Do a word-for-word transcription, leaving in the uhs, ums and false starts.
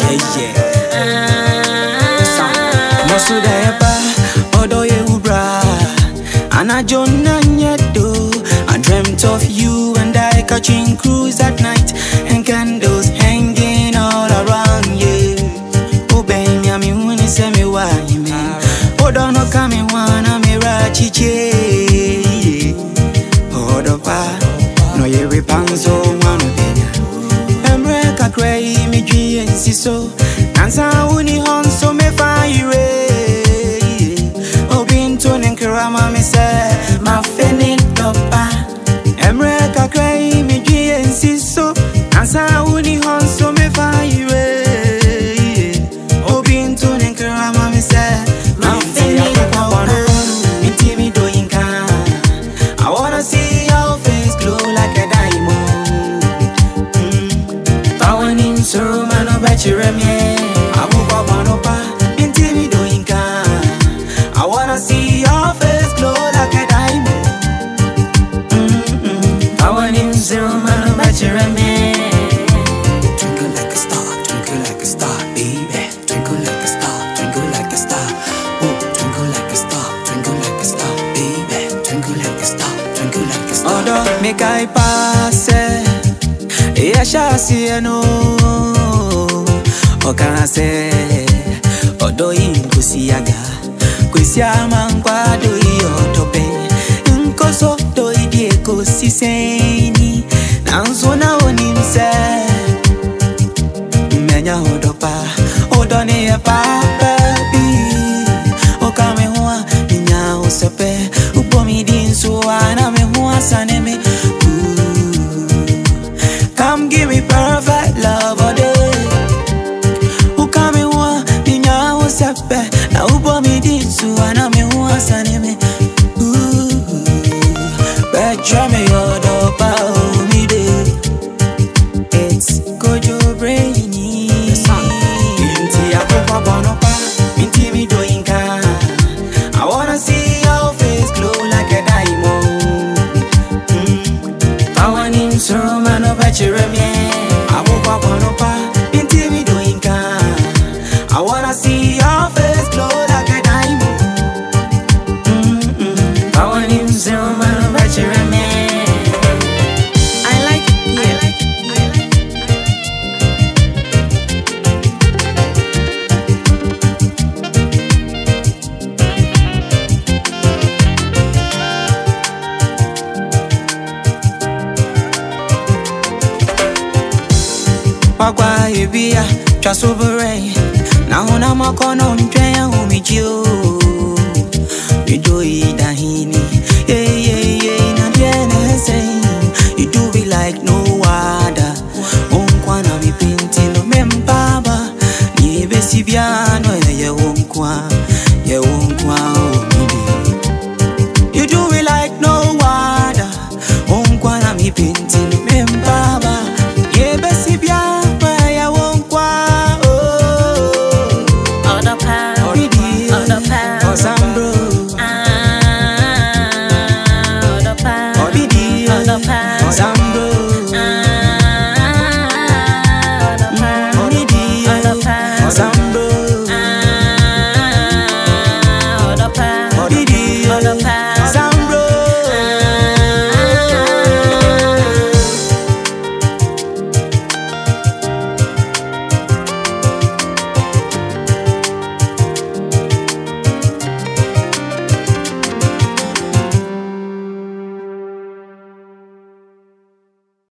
I dreamt of you and I catching cruise at night and candles hanging all around you. Oh baby, I'm in when you say me why me. Oh don't know coming one I'm a rachiche. Oh the pa no ye repanzo one benya. Emreka cray me dream si so. Dansa uni hon so me fire. Oh bin to nenkrama me say my feeling topa. Emreka cry me G si so. Dansa uni hon so me fire. Obin to nenkrama me say my feeling topa. Me timi doing can. I wanna see your face glow like a diamond. Mm. Power in so man no bet you remi. Abu papa no pa. Me timi doing can. I wanna see your face glow like a diamond. Zero man, but you're a man. Twinkle like a star, twinkle like a star, baby. Twinkle like a star, twinkle like a star. Oh, twinkle like a star, twinkle like a star, baby. Twinkle like a star, twinkle like a star. Odo make I pass it. Yeah, shall see no. O can I say? Odo in kusiaga, kusiama kwado yotope. Inkoso do idieko siseni. Nanzo na onimse Menya hodopa Odone ya papabi Okame hua Minya usepe Upomi dinsu Wana me hua saneme. Come give me perfect love all day. Ukame hua Minya usepe Na upomi dinsu Wana me hua saneme. Betra me hodopa I woke up on a pa, into me doing can. I wanna see your face glow like a diamond. Mm-mm. I want him zero man, but you're a man. I like it, yeah. I like it, I like Wagwa ebia trasobere na hona makono ntwen ya humijio. Bido idahini